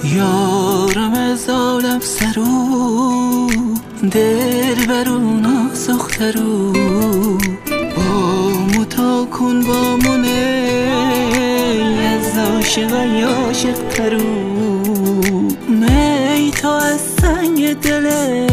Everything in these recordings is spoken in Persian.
یارم از عالم سرو دل برو نازخترو با متا کن با منه از عاشقای عاشق ترو می تا از سنگ دلت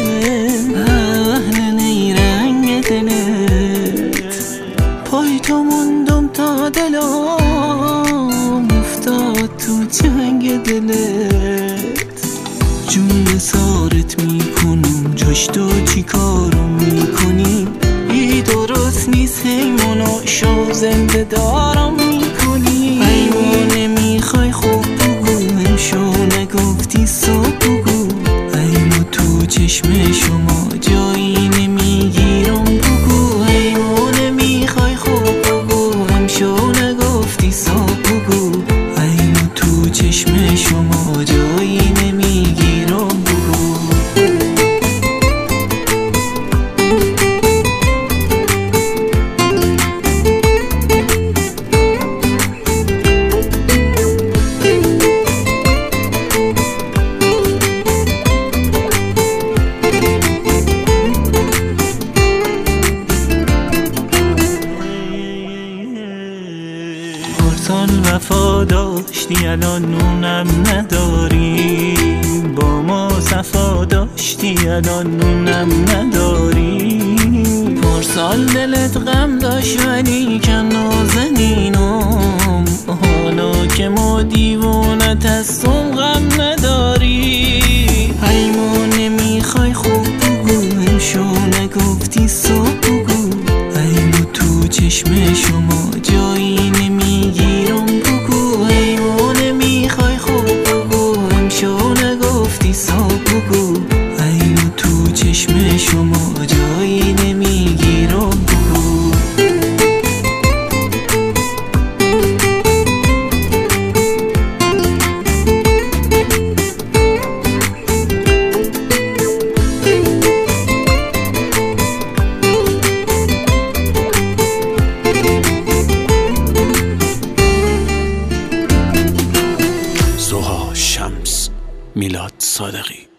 اهل نیرنگ دلت پای تو موندم تا دلم افتاد تو جنگ دلت جون سارت میکنم جاش تو چی کارو میکنی ای درست نیست حیمانو شو زنده دارم میکنی ایمانه میخوای خوب بگو همشو نگفتی صبح بگو ایمو تو چشم شما جایی نمیگیرم بگو ایمانه میخوای خوب بگو همشو نگفتی صبح بگو ایمو تو چشم شما جایی نمیگیرم بگو پارسال وفا داشتی الان نونم نداری با ما صفا داشتی الان نونم نداری پارسال دلت غم داشت ولی کن نازنینم حالا که ما دیوانت هستم غم نداری ایما نمیخوای خوب بگو همشو نگفتی صبح بگو ایما تو چشم شما جایی نمیگیرم بگو ایما نمیخوای خوب بگو همشو نگفتی صبح بگو ایما تو چشم شما جایی نمیگیرم بگو سوها شمس، میلاد صادقی.